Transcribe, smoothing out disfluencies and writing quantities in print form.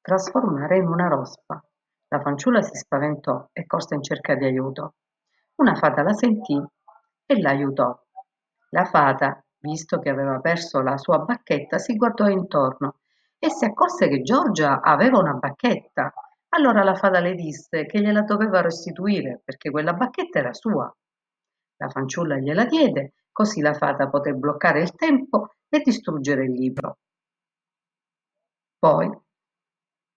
trasformare in una rospa. La fanciulla si spaventò e corse in cerca di aiuto. Una fata la sentì e l'aiutò. La fata, visto che aveva perso la sua bacchetta, si guardò intorno e si accorse che Giorgia aveva una bacchetta. Allora la fata le disse che gliela doveva restituire perché quella bacchetta era sua. La fanciulla gliela diede, così la fata poté bloccare il tempo e distruggere il libro. Poi